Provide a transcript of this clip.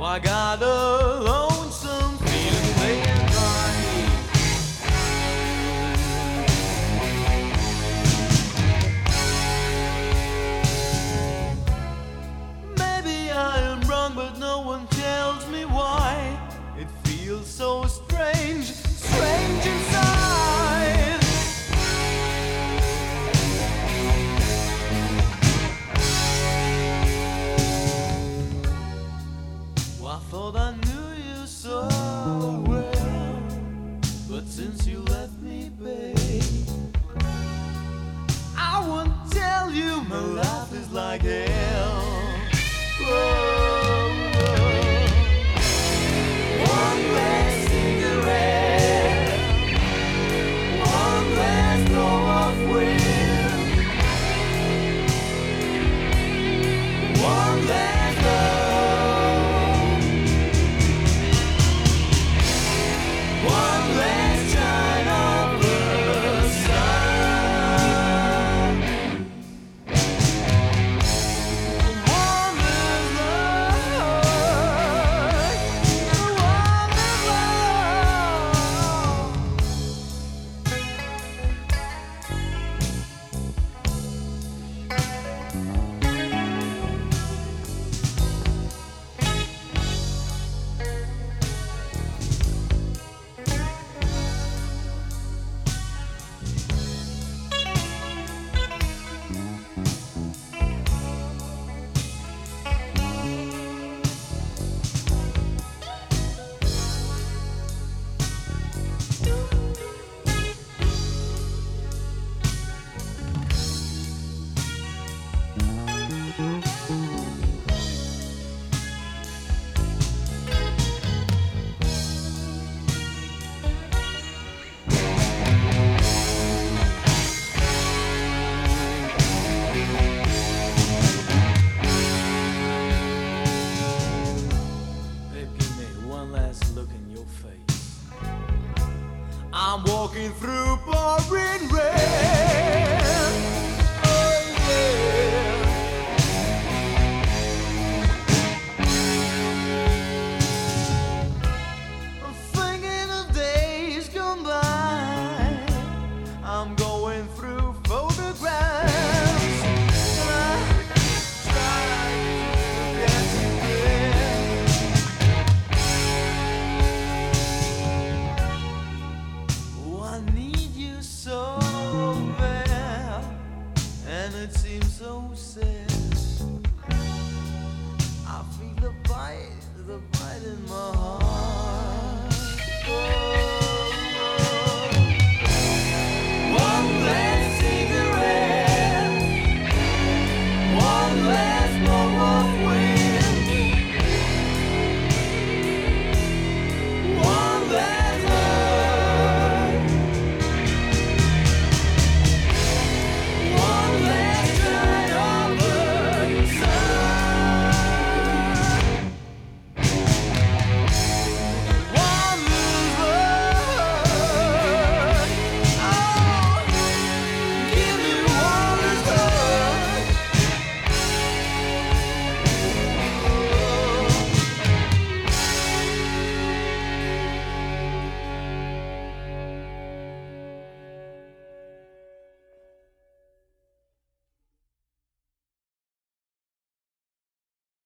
I got a lonesome feeling late at night. Maybe I am wrong, but no one tells me why. It feels so strange, strange inside. Well, I thought I knew you so well, but since you left me, babe, I won't tell you my life is like hell. Whoa, whoa. One last cigarette, one last blow of wind, one last love, one last shine of the sun, one last Babe, give me one last look in your face. I'm walking through pouring rain. Oh yeah. I'm thinking of days gone by. I'm going through